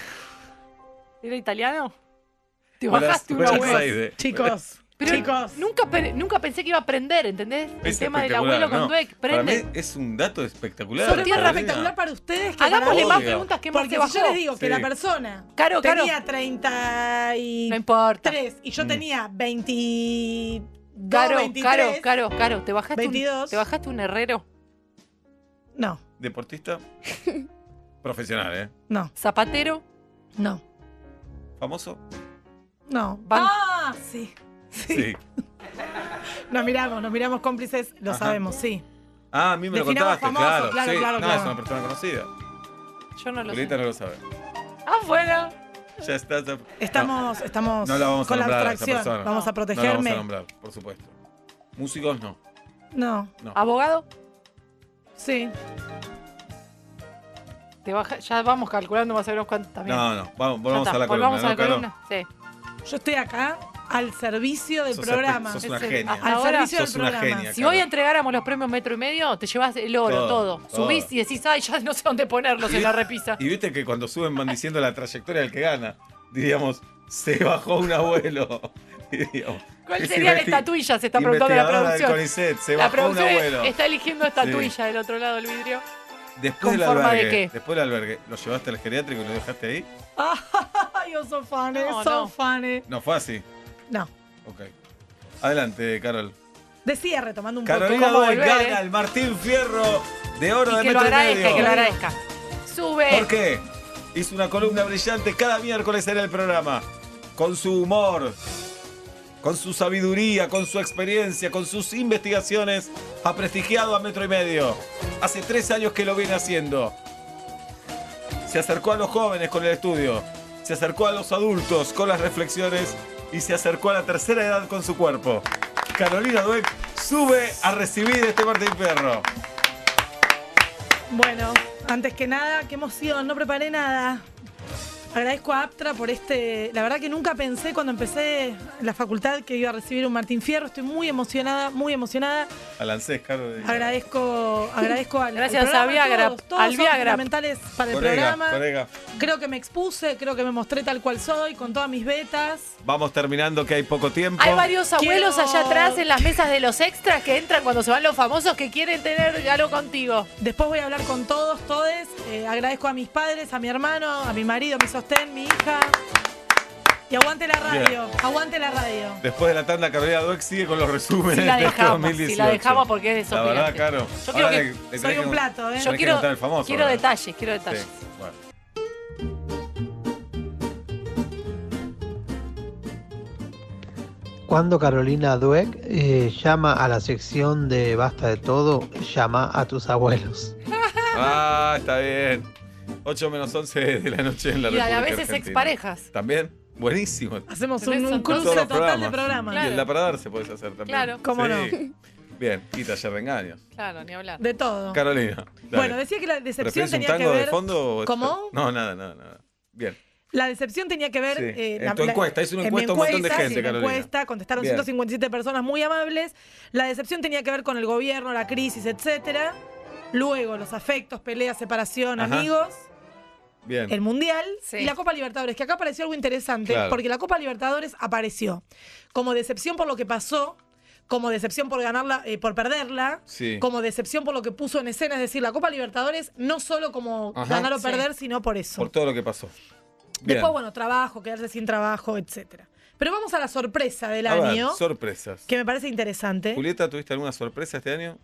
[SPEAKER 4] ¿Era italiano? Te
[SPEAKER 3] Buenas-
[SPEAKER 4] bajaste una
[SPEAKER 3] buenas
[SPEAKER 4] hueá.
[SPEAKER 3] Aires.
[SPEAKER 5] Chicos,
[SPEAKER 4] Pero
[SPEAKER 5] chicos.
[SPEAKER 4] nunca pensé que iba a aprender, ¿entendés? El
[SPEAKER 3] Es
[SPEAKER 4] tema del
[SPEAKER 3] espectacular,
[SPEAKER 4] abuelo con
[SPEAKER 3] ¿no?
[SPEAKER 4] Dweck.
[SPEAKER 3] Para
[SPEAKER 4] Prende.
[SPEAKER 3] mí es un dato espectacular.
[SPEAKER 5] Son tierra
[SPEAKER 3] Carolina.
[SPEAKER 5] espectacular para ustedes que
[SPEAKER 4] Hagámosle
[SPEAKER 5] para
[SPEAKER 4] más
[SPEAKER 3] Obvio.
[SPEAKER 4] preguntas que más
[SPEAKER 5] Porque
[SPEAKER 4] se
[SPEAKER 5] si yo
[SPEAKER 4] bajó.
[SPEAKER 5] les digo que
[SPEAKER 3] Sí.
[SPEAKER 5] la persona
[SPEAKER 4] Caro.
[SPEAKER 5] tenía 33
[SPEAKER 4] No importa.
[SPEAKER 5] y yo tenía 22,
[SPEAKER 4] Caro,
[SPEAKER 5] 23.
[SPEAKER 4] Caro, ¿te bajaste,
[SPEAKER 5] 22.
[SPEAKER 4] ¿te bajaste un herrero?
[SPEAKER 5] No,
[SPEAKER 3] Deportista profesional, ¿eh?
[SPEAKER 5] no,
[SPEAKER 4] ¿Zapatero?
[SPEAKER 5] no,
[SPEAKER 3] Famoso.
[SPEAKER 5] no.
[SPEAKER 4] Ban-
[SPEAKER 5] Ah, sí.
[SPEAKER 3] Sí.
[SPEAKER 5] Nos miramos cómplices, lo
[SPEAKER 3] Ajá.
[SPEAKER 5] sabemos, sí.
[SPEAKER 3] Ah, a mí me lo
[SPEAKER 5] Definamos
[SPEAKER 3] contaste,
[SPEAKER 5] famoso,
[SPEAKER 3] claro.
[SPEAKER 5] claro,
[SPEAKER 3] Sí.
[SPEAKER 5] claro,
[SPEAKER 3] No,
[SPEAKER 5] claro.
[SPEAKER 3] es una persona conocida.
[SPEAKER 4] Yo no lo
[SPEAKER 3] Julieta
[SPEAKER 4] sé.
[SPEAKER 3] no lo sabe.
[SPEAKER 4] Afuera.
[SPEAKER 3] Ya está. ya-
[SPEAKER 5] Estamos
[SPEAKER 3] No la vamos a
[SPEAKER 5] con la
[SPEAKER 3] nombrar a esa
[SPEAKER 5] abstracción.
[SPEAKER 3] persona.
[SPEAKER 5] Vamos a
[SPEAKER 3] No la vamos
[SPEAKER 5] protegerme.
[SPEAKER 3] a nombrar, por supuesto. Músicos no.
[SPEAKER 5] No,
[SPEAKER 4] ¿Abogado?
[SPEAKER 5] sí.
[SPEAKER 4] Ya vamos calculando más o menos cuánto también.
[SPEAKER 3] No. Vamos,
[SPEAKER 4] Ya
[SPEAKER 3] volvamos
[SPEAKER 4] está,
[SPEAKER 3] a la columna.
[SPEAKER 4] volvamos a la
[SPEAKER 3] ¿no, Caro?
[SPEAKER 4] columna. Sí.
[SPEAKER 5] Yo estoy acá al servicio del
[SPEAKER 3] Sos
[SPEAKER 5] programa.
[SPEAKER 3] sos una
[SPEAKER 4] Ese-
[SPEAKER 3] genia.
[SPEAKER 4] hasta
[SPEAKER 5] Al
[SPEAKER 4] ahora
[SPEAKER 5] servicio del
[SPEAKER 3] sos una
[SPEAKER 5] programa.
[SPEAKER 3] genia.
[SPEAKER 4] Si
[SPEAKER 3] Caro.
[SPEAKER 4] hoy entregáramos los premios Metro y Medio, te llevas el oro,
[SPEAKER 3] Todo,
[SPEAKER 4] todo.
[SPEAKER 3] todo.
[SPEAKER 4] Subís y decís, ay, ya no sé dónde ponerlos en la repisa.
[SPEAKER 3] Y viste que cuando suben van diciendo la trayectoria del que gana. Diríamos, se bajó un abuelo. Diríamos,
[SPEAKER 4] ¿Cuál
[SPEAKER 3] es
[SPEAKER 4] sería la
[SPEAKER 3] investi-
[SPEAKER 4] estatuilla? Se está preguntando la
[SPEAKER 3] investigadora del
[SPEAKER 4] producción.
[SPEAKER 3] CONICET, se
[SPEAKER 4] La
[SPEAKER 3] bajó un
[SPEAKER 4] producción
[SPEAKER 3] abuelo.
[SPEAKER 4] está eligiendo estatuilla del otro lado del vidrio.
[SPEAKER 3] Después
[SPEAKER 4] ¿Con
[SPEAKER 3] del
[SPEAKER 4] forma de
[SPEAKER 3] albergue.
[SPEAKER 4] qué?
[SPEAKER 3] Después del albergue. ¿Lo llevaste al geriátrico y lo dejaste ahí?
[SPEAKER 5] Ay, yo soy fan,
[SPEAKER 4] No,
[SPEAKER 5] so
[SPEAKER 4] no.
[SPEAKER 5] fan.
[SPEAKER 3] No fue así.
[SPEAKER 5] No.
[SPEAKER 3] Ok. Adelante, Carol.
[SPEAKER 5] Decía, retomando un poco.
[SPEAKER 3] Carolina
[SPEAKER 4] ¿cómo
[SPEAKER 3] Dweck
[SPEAKER 4] volver,
[SPEAKER 3] gana el Martín Fierro de oro
[SPEAKER 4] Y
[SPEAKER 3] de
[SPEAKER 4] que lo
[SPEAKER 3] Metro y
[SPEAKER 4] agradezca,
[SPEAKER 3] Medio.
[SPEAKER 4] que lo agradezca. Sube.
[SPEAKER 3] ¿Por qué? Hizo una columna brillante cada miércoles en el programa. Con su humor, con su sabiduría, con su experiencia, con sus investigaciones, ha prestigiado a Metro y Medio. Hace 3 años que lo viene haciendo. Se acercó a los jóvenes con el estudio. Se acercó a los adultos con las reflexiones y se acercó a la tercera edad con su cuerpo. Carolina Dweck sube a recibir este Martín Fierro.
[SPEAKER 5] Bueno, antes que nada, qué emoción, no preparé nada. Agradezco a Aptra por La verdad que nunca pensé cuando empecé la facultad que iba a recibir un Martín Fierro. Estoy muy emocionada, muy emocionada.
[SPEAKER 3] Al ANSES, Carlos.
[SPEAKER 5] Agradezco al
[SPEAKER 4] Gracias
[SPEAKER 5] programa,
[SPEAKER 4] a Viagra.
[SPEAKER 5] todos
[SPEAKER 4] Al
[SPEAKER 5] son
[SPEAKER 4] Viagra.
[SPEAKER 5] fundamentales para el programa.
[SPEAKER 3] Colega.
[SPEAKER 5] Creo que me expuse, creo que me mostré tal cual soy, con todas mis betas.
[SPEAKER 3] Vamos terminando, que hay poco tiempo.
[SPEAKER 4] Hay varios abuelos
[SPEAKER 5] Quiero-
[SPEAKER 4] allá atrás en las mesas de los extras que entran cuando se van los famosos que quieren tener algo contigo.
[SPEAKER 5] Después voy a hablar con todos. Agradezco a mis padres, a mi hermano, a mi marido, mi sostén, mi hija. Y aguante la radio, aguante la radio.
[SPEAKER 3] Después de la tanda, Carolina Dweck sigue con los resúmenes
[SPEAKER 4] Si la
[SPEAKER 3] de este
[SPEAKER 4] dejamos,
[SPEAKER 3] 2018.
[SPEAKER 4] si la dejamos porque es
[SPEAKER 3] La verdad,
[SPEAKER 4] desopilante.
[SPEAKER 3] Caro.
[SPEAKER 4] Yo quiero
[SPEAKER 3] Ahora
[SPEAKER 4] que-
[SPEAKER 3] le
[SPEAKER 5] Soy
[SPEAKER 3] tenés
[SPEAKER 5] un
[SPEAKER 3] que-
[SPEAKER 5] plato, ¿eh?
[SPEAKER 3] tenés
[SPEAKER 4] Yo
[SPEAKER 3] que
[SPEAKER 4] quiero,
[SPEAKER 3] contar el famoso,
[SPEAKER 4] quiero
[SPEAKER 3] ¿verdad?
[SPEAKER 4] detalles, quiero detalles.
[SPEAKER 3] Sí, bueno.
[SPEAKER 10] Cuando Carolina Dweck llama a la sección de Basta de Todo, llama a tus abuelos.
[SPEAKER 3] Ah, está bien. 8 menos 11 de la noche en la
[SPEAKER 4] Y
[SPEAKER 3] República
[SPEAKER 4] a veces
[SPEAKER 3] Argentina.
[SPEAKER 4] exparejas.
[SPEAKER 3] ¿También? Buenísimo.
[SPEAKER 5] Hacemos
[SPEAKER 4] Pero eso
[SPEAKER 5] un
[SPEAKER 4] en
[SPEAKER 5] cruce
[SPEAKER 3] todos los
[SPEAKER 5] total de
[SPEAKER 3] programas.
[SPEAKER 5] programas.
[SPEAKER 3] Y
[SPEAKER 4] Claro.
[SPEAKER 3] el La para darse puedes hacer también.
[SPEAKER 4] Claro.
[SPEAKER 5] ¿Cómo
[SPEAKER 3] Sí.
[SPEAKER 5] no?
[SPEAKER 3] Bien, y taller de engaños.
[SPEAKER 4] Claro, ni hablar.
[SPEAKER 5] De todo.
[SPEAKER 3] Carolina. dale.
[SPEAKER 5] Bueno, decía que la decepción
[SPEAKER 3] ¿Prefieres un
[SPEAKER 5] tenía que
[SPEAKER 3] tango
[SPEAKER 5] ver.
[SPEAKER 3] de fondo? O
[SPEAKER 5] ¿Cómo?
[SPEAKER 3] No, nada. Bien.
[SPEAKER 5] La decepción tenía que ver.
[SPEAKER 3] Sí. En tu encuesta, hizo una
[SPEAKER 5] en mi
[SPEAKER 3] encuesta a un montón de gente,
[SPEAKER 5] sí, en mi
[SPEAKER 3] Carolina.
[SPEAKER 5] encuesta, contestaron
[SPEAKER 3] Bien.
[SPEAKER 5] 157 personas muy amables. La decepción tenía que ver con el gobierno, la crisis, etcétera. Luego, los afectos, peleas, separación,
[SPEAKER 3] Ajá.
[SPEAKER 5] amigos.
[SPEAKER 3] Bien.
[SPEAKER 5] El Mundial
[SPEAKER 4] Sí.
[SPEAKER 5] y la Copa Libertadores, que acá apareció algo interesante,
[SPEAKER 3] Claro.
[SPEAKER 5] porque la Copa Libertadores apareció como decepción por lo que pasó, como decepción por ganarla, por perderla,
[SPEAKER 3] Sí.
[SPEAKER 5] como decepción por lo que puso en escena, es decir, la Copa Libertadores no solo como
[SPEAKER 3] Ajá.
[SPEAKER 5] ganar o
[SPEAKER 4] Sí.
[SPEAKER 5] perder, sino por eso.
[SPEAKER 3] Por todo lo que pasó. Bien.
[SPEAKER 5] Después, bueno, trabajo, quedarse sin trabajo, etcétera. Pero vamos a la sorpresa del
[SPEAKER 3] A ver,
[SPEAKER 5] año,
[SPEAKER 3] sorpresas.
[SPEAKER 5] que me parece interesante.
[SPEAKER 3] Julieta, ¿tuviste alguna sorpresa este año?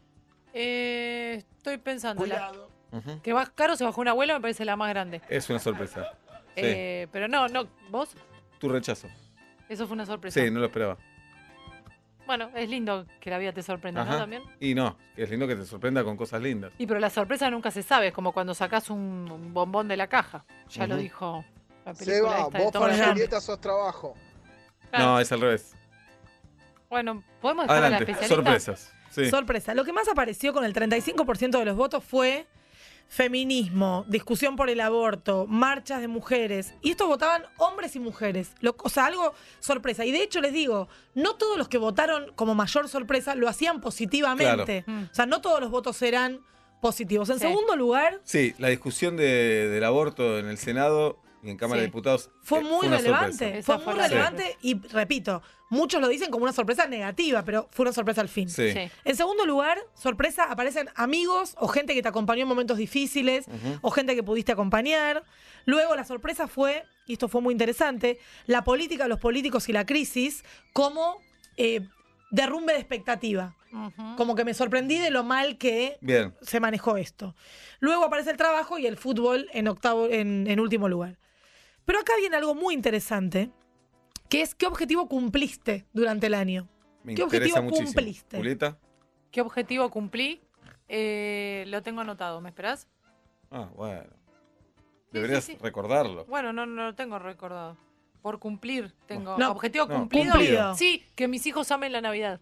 [SPEAKER 4] Estoy pensando.
[SPEAKER 3] Ujú.
[SPEAKER 4] Que más caro se bajó un abuelo, me parece la más grande.
[SPEAKER 3] Es una sorpresa. Sí.
[SPEAKER 4] Pero no, ¿vos?
[SPEAKER 3] Tu rechazo.
[SPEAKER 4] Eso fue una sorpresa.
[SPEAKER 3] Sí, no lo esperaba.
[SPEAKER 4] Bueno, es lindo que la vida te sorprenda, ¿no?
[SPEAKER 3] Ajá.
[SPEAKER 4] También.
[SPEAKER 3] Y no, es lindo que te sorprenda con cosas lindas.
[SPEAKER 4] Y pero la sorpresa nunca se sabe, es como cuando sacás un bombón de la caja. Ya lo
[SPEAKER 3] Ujú.
[SPEAKER 4] dijo la película
[SPEAKER 8] Seba,
[SPEAKER 4] esta de
[SPEAKER 8] vos
[SPEAKER 4] Tom
[SPEAKER 8] para
[SPEAKER 4] Hanks.
[SPEAKER 8] Julieta sos trabajo.
[SPEAKER 4] Claro.
[SPEAKER 3] No, es al revés.
[SPEAKER 4] Bueno, ¿podemos dejar a la
[SPEAKER 3] Adelante,
[SPEAKER 4] especialista?
[SPEAKER 3] sorpresas. Sí.
[SPEAKER 5] Sorpresa. Lo que más apareció con el 35% de los votos fue feminismo, discusión por el aborto, marchas de mujeres. Y estos votaban hombres y mujeres. O sea, algo sorpresa. Y de hecho les digo, no todos los que votaron como mayor sorpresa lo hacían positivamente.
[SPEAKER 4] Claro.
[SPEAKER 5] O sea, no todos los votos eran positivos. En
[SPEAKER 4] Sí.
[SPEAKER 5] segundo lugar,
[SPEAKER 3] Sí, la discusión del aborto en el Senado y en Cámara
[SPEAKER 4] Sí.
[SPEAKER 3] de Diputados
[SPEAKER 5] fue muy
[SPEAKER 3] una
[SPEAKER 5] relevante.
[SPEAKER 3] sorpresa.
[SPEAKER 4] Esa
[SPEAKER 5] Fue
[SPEAKER 4] fue
[SPEAKER 5] muy
[SPEAKER 4] la
[SPEAKER 5] relevante y repito, muchos lo dicen como una sorpresa negativa, pero fue una sorpresa al fin.
[SPEAKER 3] Sí.
[SPEAKER 4] Sí.
[SPEAKER 5] En segundo lugar, sorpresa, aparecen amigos o gente que te acompañó en momentos difíciles
[SPEAKER 3] Ujú.
[SPEAKER 5] o gente que pudiste acompañar. Luego la sorpresa fue, y esto fue muy interesante, la política, los políticos y la crisis como derrumbe de expectativa.
[SPEAKER 4] Ujú.
[SPEAKER 5] Como que me sorprendí de lo mal que
[SPEAKER 3] Bien.
[SPEAKER 5] se manejó esto. Luego aparece el trabajo y el fútbol en último lugar. Pero acá viene algo muy interesante, que es qué objetivo cumpliste durante el año.
[SPEAKER 3] Me
[SPEAKER 5] ¿Qué
[SPEAKER 3] interesa
[SPEAKER 5] objetivo
[SPEAKER 3] muchísimo.
[SPEAKER 5] cumpliste?
[SPEAKER 3] Julieta.
[SPEAKER 4] ¿Qué objetivo cumplí? Lo tengo anotado, ¿me esperás?
[SPEAKER 3] Ah, bueno. Deberías
[SPEAKER 4] sí.
[SPEAKER 3] recordarlo.
[SPEAKER 4] Bueno, no lo tengo recordado. Por cumplir, tengo.
[SPEAKER 5] No,
[SPEAKER 4] ¿Objetivo
[SPEAKER 3] no,
[SPEAKER 4] cumplido?
[SPEAKER 5] cumplido.
[SPEAKER 4] Sí, que mis hijos amen la Navidad.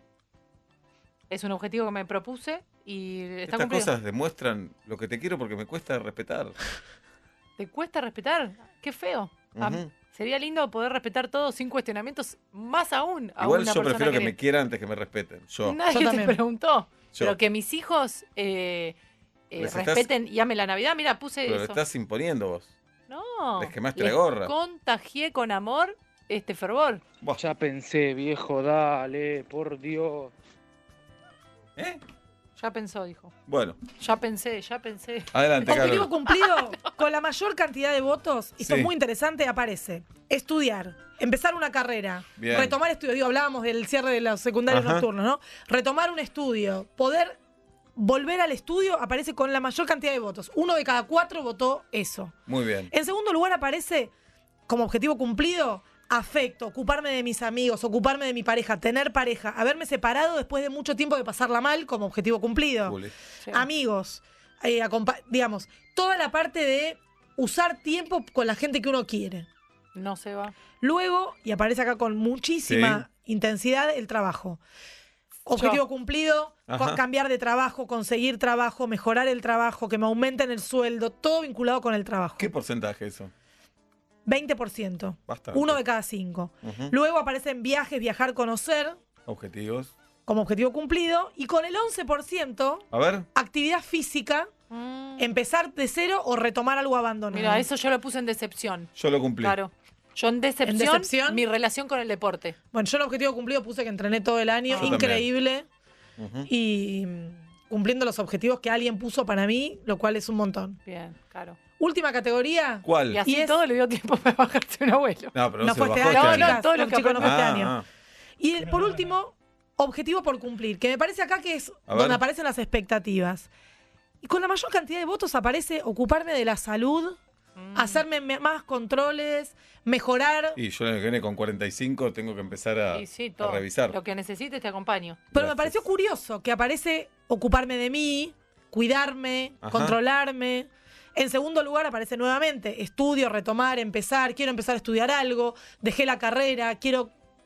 [SPEAKER 4] Es un objetivo que me propuse y está
[SPEAKER 3] Estas
[SPEAKER 4] cumplido.
[SPEAKER 3] cosas demuestran lo que te quiero porque me cuesta respetar.
[SPEAKER 4] ¿Te cuesta respetar? Qué feo.
[SPEAKER 3] Ujú.
[SPEAKER 4] Sería lindo poder respetar todo sin cuestionamientos, más aún a
[SPEAKER 3] Igual
[SPEAKER 4] una
[SPEAKER 3] yo
[SPEAKER 4] persona
[SPEAKER 3] prefiero que
[SPEAKER 4] que
[SPEAKER 3] me quieran antes que me respeten. Yo.
[SPEAKER 4] Nadie
[SPEAKER 5] Yo
[SPEAKER 4] te
[SPEAKER 5] también.
[SPEAKER 4] preguntó.
[SPEAKER 3] Yo.
[SPEAKER 4] Pero que mis hijos
[SPEAKER 3] Les estás-
[SPEAKER 4] respeten y amen la Navidad. Mira, puse
[SPEAKER 3] Pero lo
[SPEAKER 4] eso.
[SPEAKER 3] estás imponiendo vos.
[SPEAKER 4] No.
[SPEAKER 3] Les quemaste
[SPEAKER 4] les
[SPEAKER 3] la gorra.
[SPEAKER 4] Contagié con amor este fervor.
[SPEAKER 3] Buah.
[SPEAKER 11] Ya pensé, viejo, dale, por Dios.
[SPEAKER 3] ¿Eh?
[SPEAKER 4] Ya pensó, dijo.
[SPEAKER 3] Bueno,
[SPEAKER 4] Ya pensé.
[SPEAKER 3] adelante,
[SPEAKER 5] Objetivo
[SPEAKER 3] Carol.
[SPEAKER 5] cumplido con la mayor cantidad de votos, y esto
[SPEAKER 3] Sí.
[SPEAKER 5] es muy interesante, aparece estudiar, empezar una carrera,
[SPEAKER 3] Bien.
[SPEAKER 5] retomar estudios, digo, hablábamos del cierre de los secundarios
[SPEAKER 3] Ajá.
[SPEAKER 5] nocturnos, ¿no? Retomar un estudio, poder volver al estudio, aparece con la mayor cantidad de votos. 1 de cada 4 votó eso.
[SPEAKER 3] Muy bien.
[SPEAKER 5] En segundo lugar aparece, como objetivo cumplido, afecto, ocuparme de mis amigos, ocuparme de mi pareja, tener pareja, haberme separado después de mucho tiempo de pasarla mal, como objetivo cumplido.
[SPEAKER 3] Juli.
[SPEAKER 4] Sí.
[SPEAKER 5] Amigos, digamos, toda la parte de usar tiempo con la gente que uno quiere.
[SPEAKER 4] No se va.
[SPEAKER 5] Luego, y aparece acá con muchísima intensidad, el trabajo. Objetivo cumplido, cambiar de trabajo, conseguir trabajo, mejorar el trabajo, que me aumenten el sueldo, todo vinculado con el trabajo.
[SPEAKER 3] ¿Qué porcentaje es eso?
[SPEAKER 5] 20%.
[SPEAKER 3] Bastante.
[SPEAKER 5] 1 de cada 5. Luego aparecen viajes, viajar, conocer.
[SPEAKER 3] Objetivos.
[SPEAKER 5] Como objetivo cumplido. Y con el 11%,
[SPEAKER 3] A ver.
[SPEAKER 5] actividad física, empezar de cero o retomar algo abandonado.
[SPEAKER 4] Mira, eso yo lo puse en decepción.
[SPEAKER 3] Yo lo cumplí.
[SPEAKER 4] Claro. Yo en decepción, mi relación con el deporte.
[SPEAKER 5] Bueno, yo el objetivo cumplido puse que entrené todo el año,
[SPEAKER 3] Yo
[SPEAKER 5] increíble. Y cumpliendo los objetivos que alguien puso para mí, lo cual es un montón.
[SPEAKER 4] Bien, claro.
[SPEAKER 5] Última categoría.
[SPEAKER 3] ¿Cuál?
[SPEAKER 4] Y así todo le dio tiempo para bajarse un abuelo.
[SPEAKER 3] No, pero
[SPEAKER 5] No
[SPEAKER 3] se
[SPEAKER 5] fue
[SPEAKER 3] lo
[SPEAKER 5] este
[SPEAKER 3] bajó
[SPEAKER 5] año,
[SPEAKER 3] este año.
[SPEAKER 5] chicas,
[SPEAKER 4] todo lo
[SPEAKER 5] el
[SPEAKER 4] que
[SPEAKER 5] chico no fue este año.
[SPEAKER 3] Ah,
[SPEAKER 5] Y por último, objetivo por cumplir, que me parece acá que es
[SPEAKER 3] A ver.
[SPEAKER 5] donde aparecen las expectativas. Y con la mayor cantidad de votos aparece ocuparme de la salud, hacerme más controles, mejorar.
[SPEAKER 3] Y yo en el que viene con 45 tengo que empezar a,
[SPEAKER 4] Y sí,
[SPEAKER 3] a
[SPEAKER 4] todo.
[SPEAKER 3] revisar.
[SPEAKER 4] Lo que necesites te acompaño.
[SPEAKER 5] Pero me pareció curioso que aparece ocuparme de mí, cuidarme,
[SPEAKER 3] Ajá.
[SPEAKER 5] controlarme. En segundo lugar aparece nuevamente estudio, retomar, empezar, quiero empezar a estudiar algo, dejé la carrera, quiero...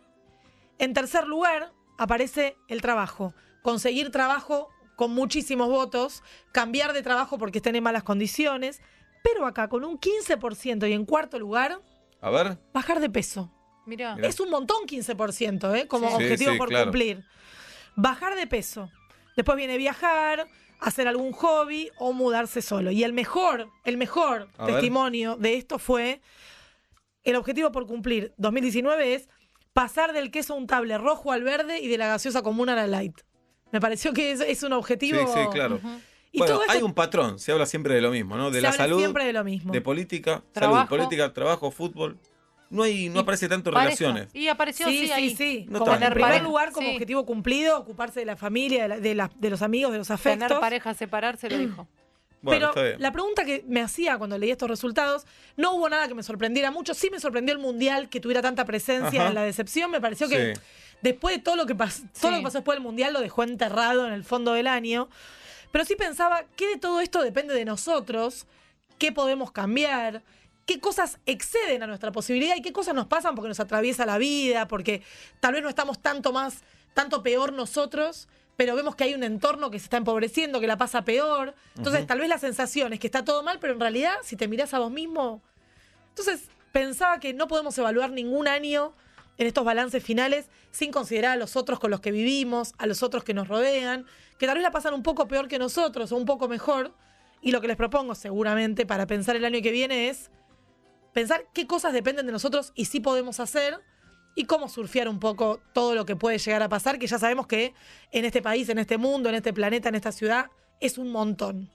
[SPEAKER 5] En tercer lugar aparece el trabajo, conseguir trabajo con muchísimos votos, cambiar de trabajo porque estén en malas condiciones, pero acá con un 15% y en cuarto lugar,
[SPEAKER 3] A ver.
[SPEAKER 5] bajar de peso.
[SPEAKER 4] Mirá.
[SPEAKER 5] Es un montón 15%, como
[SPEAKER 3] Sí.
[SPEAKER 5] objetivo
[SPEAKER 3] Sí,
[SPEAKER 5] por
[SPEAKER 3] claro.
[SPEAKER 5] cumplir. Bajar de peso. Después viene viajar, hacer algún hobby o mudarse solo. Y el mejor
[SPEAKER 3] A ver.
[SPEAKER 5] testimonio de esto fue el objetivo por cumplir 2019 es pasar del queso untable rojo al verde y de la gaseosa común a la light. Me pareció que es un objetivo.
[SPEAKER 3] Sí, sí, claro.
[SPEAKER 5] Y
[SPEAKER 3] Bueno,
[SPEAKER 5] todo esto
[SPEAKER 3] hay un patrón, se habla siempre de lo mismo, ¿no? De
[SPEAKER 5] se
[SPEAKER 3] la
[SPEAKER 5] habla
[SPEAKER 3] salud,
[SPEAKER 5] siempre de lo mismo.
[SPEAKER 3] de política,
[SPEAKER 4] Trabajo.
[SPEAKER 3] salud, política, trabajo, fútbol. No aparece tanto
[SPEAKER 4] Pareja.
[SPEAKER 3] relaciones.
[SPEAKER 4] Y apareció
[SPEAKER 5] Sí,
[SPEAKER 4] ahí.
[SPEAKER 5] sí.
[SPEAKER 3] No
[SPEAKER 5] Como
[SPEAKER 3] está
[SPEAKER 5] en
[SPEAKER 3] bien.
[SPEAKER 5] primer
[SPEAKER 4] Pareja,
[SPEAKER 5] lugar, como
[SPEAKER 4] sí.
[SPEAKER 5] objetivo cumplido, ocuparse de la familia, de los amigos, de los afectos.
[SPEAKER 4] Tener pareja, separarse, lo dijo.
[SPEAKER 3] Bueno, está
[SPEAKER 5] Pero
[SPEAKER 3] bien.
[SPEAKER 5] la pregunta que me hacía cuando leí estos resultados, no hubo nada que me sorprendiera mucho. Sí me sorprendió el Mundial que tuviera tanta presencia
[SPEAKER 3] Ajá.
[SPEAKER 5] en la decepción. Me pareció que
[SPEAKER 3] Sí.
[SPEAKER 5] después de todo lo que pasó, lo que pasó después del Mundial lo dejó enterrado en el fondo del año. Pero sí pensaba que de todo esto depende de nosotros, qué podemos cambiar, qué cosas exceden a nuestra posibilidad y qué cosas nos pasan porque nos atraviesa la vida, porque tal vez no estamos tanto peor nosotros, pero vemos que hay un entorno que se está empobreciendo, que la pasa peor. Entonces, tal vez la sensación es que está todo mal, pero en realidad, si te mirás a vos mismo... Entonces, pensaba que no podemos evaluar ningún año en estos balances finales sin considerar a los otros con los que vivimos, a los otros que nos rodean, que tal vez la pasan un poco peor que nosotros o un poco mejor. Y lo que les propongo seguramente para pensar el año que viene es pensar qué cosas dependen de nosotros y sí podemos hacer y cómo surfear un poco todo lo que puede llegar a pasar, que ya sabemos que en este país, en este mundo, en este planeta, en esta ciudad, es un montón.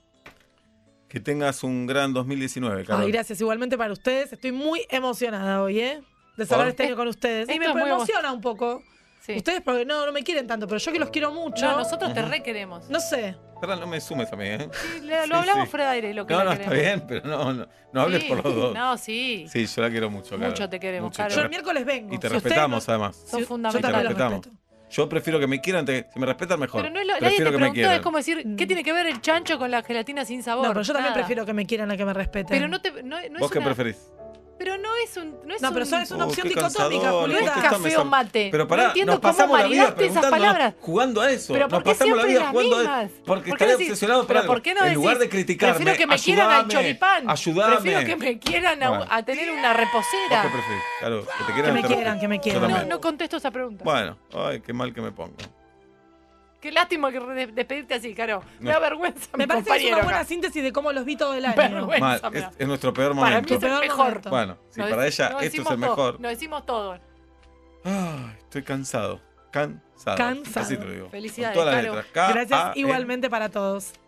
[SPEAKER 3] Que tengas un gran 2019, Carol.
[SPEAKER 5] Ay, gracias. Igualmente para ustedes. Estoy muy emocionada hoy, de cerrar
[SPEAKER 3] ¿Por?
[SPEAKER 5] este año con ustedes. Y
[SPEAKER 4] Esto
[SPEAKER 5] me
[SPEAKER 4] es muy
[SPEAKER 5] emociona un poco.
[SPEAKER 4] Sí.
[SPEAKER 5] Ustedes porque no me quieren tanto, pero yo que los quiero mucho.
[SPEAKER 4] No, nosotros te re queremos.
[SPEAKER 5] No sé.
[SPEAKER 3] Perdón, no me sumes a mí, ¿eh?
[SPEAKER 4] Sí, lo
[SPEAKER 3] Sí,
[SPEAKER 4] hablamos
[SPEAKER 3] sí.
[SPEAKER 4] fuera de aire, lo que
[SPEAKER 3] No,
[SPEAKER 4] la
[SPEAKER 3] no, está
[SPEAKER 4] queremos.
[SPEAKER 3] bien, pero no hables
[SPEAKER 4] Sí.
[SPEAKER 3] por los dos.
[SPEAKER 4] No, sí.
[SPEAKER 3] Sí, yo la quiero mucho, Carol.
[SPEAKER 4] Mucho te queremos,
[SPEAKER 3] Mucho.
[SPEAKER 4] Carol.
[SPEAKER 5] Yo el miércoles vengo.
[SPEAKER 3] Y te
[SPEAKER 5] Si ustedes
[SPEAKER 3] respetamos,
[SPEAKER 5] no-
[SPEAKER 3] además.
[SPEAKER 4] Son
[SPEAKER 5] Yo
[SPEAKER 4] fundamentales.
[SPEAKER 5] también los
[SPEAKER 3] respetamos.
[SPEAKER 5] respeto.
[SPEAKER 3] Yo prefiero que me quieran, si me respetan mejor.
[SPEAKER 4] Pero no es nadie te
[SPEAKER 3] prefiero que me
[SPEAKER 4] preguntó,
[SPEAKER 3] quieran.
[SPEAKER 4] es como decir, ¿qué tiene que ver el chancho con la gelatina sin sabor?
[SPEAKER 5] No, pero yo también
[SPEAKER 4] Nada.
[SPEAKER 5] prefiero que me quieran a que me respeten.
[SPEAKER 4] Pero no es
[SPEAKER 3] ¿Vos qué
[SPEAKER 4] una-
[SPEAKER 3] preferís?
[SPEAKER 4] Pero no es un... No,
[SPEAKER 5] No, pero eso es una opción
[SPEAKER 3] qué
[SPEAKER 5] dicotómica,
[SPEAKER 3] cansador,
[SPEAKER 4] No es
[SPEAKER 5] Julieta.
[SPEAKER 3] contestame
[SPEAKER 4] café o
[SPEAKER 3] esa-
[SPEAKER 4] mate.
[SPEAKER 3] Pero
[SPEAKER 4] No
[SPEAKER 3] pará,
[SPEAKER 4] entiendo
[SPEAKER 3] nos
[SPEAKER 4] cómo
[SPEAKER 3] pasamos la vida
[SPEAKER 4] maridaste esas
[SPEAKER 3] preguntándonos,
[SPEAKER 4] palabras.
[SPEAKER 3] jugando a eso.
[SPEAKER 4] Pero
[SPEAKER 3] Nos
[SPEAKER 4] ¿por qué
[SPEAKER 3] pasamos la
[SPEAKER 4] siempre
[SPEAKER 3] vida
[SPEAKER 4] las
[SPEAKER 3] jugando a
[SPEAKER 4] mismas?
[SPEAKER 3] eso. Porque
[SPEAKER 4] ¿Por qué
[SPEAKER 3] estaré
[SPEAKER 4] decís-
[SPEAKER 3] obsesionado por
[SPEAKER 4] pero
[SPEAKER 3] algo.
[SPEAKER 4] por qué no
[SPEAKER 3] En lugar de
[SPEAKER 4] decís,
[SPEAKER 3] criticarme,
[SPEAKER 4] prefiero que me quieran al choripán.
[SPEAKER 3] ayudame.
[SPEAKER 4] Prefiero que me quieran
[SPEAKER 3] Bueno.
[SPEAKER 4] a tener una
[SPEAKER 3] ¿Vos
[SPEAKER 4] reposera.
[SPEAKER 3] qué preferís? Claro, que te
[SPEAKER 5] Que
[SPEAKER 3] quieran.
[SPEAKER 5] me
[SPEAKER 3] te
[SPEAKER 5] quieran,
[SPEAKER 3] respeto.
[SPEAKER 5] que me
[SPEAKER 3] Yo
[SPEAKER 5] quieran.
[SPEAKER 3] también.
[SPEAKER 4] No contesto esa pregunta.
[SPEAKER 3] Bueno, ay, qué mal que me pongo.
[SPEAKER 4] Qué lástima que despedirte así, Caro. Me da vergüenza.
[SPEAKER 5] Me
[SPEAKER 4] mi
[SPEAKER 5] parece que es
[SPEAKER 4] compañero
[SPEAKER 5] una buena
[SPEAKER 4] acá.
[SPEAKER 5] síntesis de cómo los vi todo el año.
[SPEAKER 4] Vergüenza.
[SPEAKER 3] Mal,
[SPEAKER 4] me da.
[SPEAKER 3] es nuestro peor
[SPEAKER 4] Para mí
[SPEAKER 3] momento.
[SPEAKER 4] es el
[SPEAKER 5] Peor
[SPEAKER 4] mejor.
[SPEAKER 5] momento.
[SPEAKER 3] Bueno, si
[SPEAKER 4] Nos
[SPEAKER 3] para
[SPEAKER 4] dec-
[SPEAKER 3] ella
[SPEAKER 4] nos
[SPEAKER 3] esto es
[SPEAKER 4] decimos
[SPEAKER 3] el
[SPEAKER 4] todo,
[SPEAKER 3] mejor.
[SPEAKER 4] Nos decimos todo.
[SPEAKER 3] Ay, estoy cansado. Cansado.
[SPEAKER 5] Cansado.
[SPEAKER 3] Así te lo digo.
[SPEAKER 4] Felicidades,
[SPEAKER 3] Con todas las
[SPEAKER 4] Caro.
[SPEAKER 3] letras.
[SPEAKER 5] Gracias igualmente para todos.